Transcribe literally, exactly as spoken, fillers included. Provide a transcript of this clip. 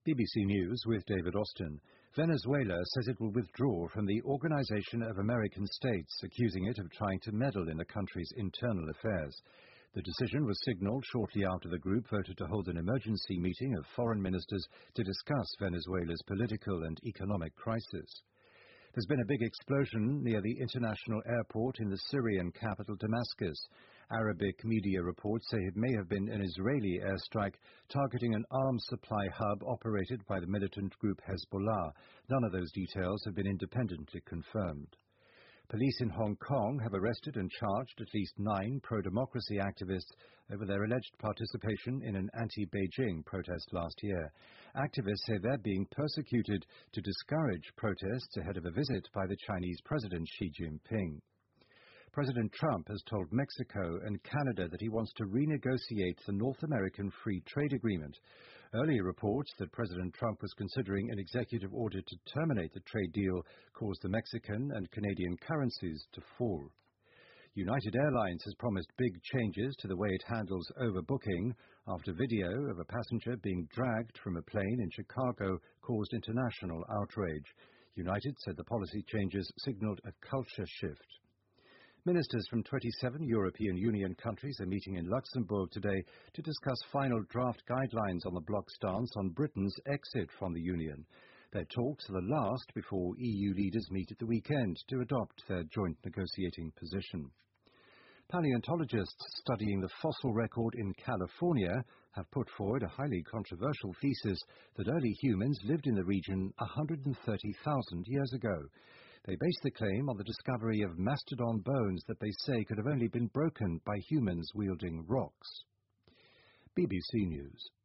B B C News with David Austin. Venezuela says it will withdraw from the Organization of American States, accusing it of trying to meddle in the country's internal affairs. The decision was signalled shortly after the group voted to hold an emergency meeting of foreign ministers to discuss Venezuela's political and economic crisis. There's been a big explosion near the international airport in the Syrian capital Damascus. Arabic media reports say it may have been an Israeli airstrike targeting an arms supply hub operated by the militant group Hezbollah. None of those details have been independently confirmed. Police in Hong Kong have arrested and charged at least nine pro-democracy activists over their alleged participation in an anti-Beijing protest last year. Activists say they're being persecuted to discourage protests ahead of a visit by the Chinese President Xi Jinping. President Trump has told Mexico and Canada that he wants to renegotiate the North American Free Trade Agreement. Earlier reports that President Trump was considering an executive order to terminate the trade deal caused the Mexican and Canadian currencies to fall. United Airlines has promised big changes to the way it handles overbooking after video of a passenger being dragged from a plane in Chicago caused international outrage. United said the policy changes signaled a culture shift. Ministers from twenty-seven European Union countries are meeting in Luxembourg today to discuss final draft guidelines on the bloc stance on Britain's exit from the Union. Their talks are the last before E U leaders meet at the weekend to adopt their joint negotiating position. Paleontologists studying the fossil record in California have put forward a highly controversial thesis that early humans lived in the region one hundred thirty thousand years ago. They base the claim on the discovery of mastodon bones that they say could have only been broken by humans wielding rocks. B B C News.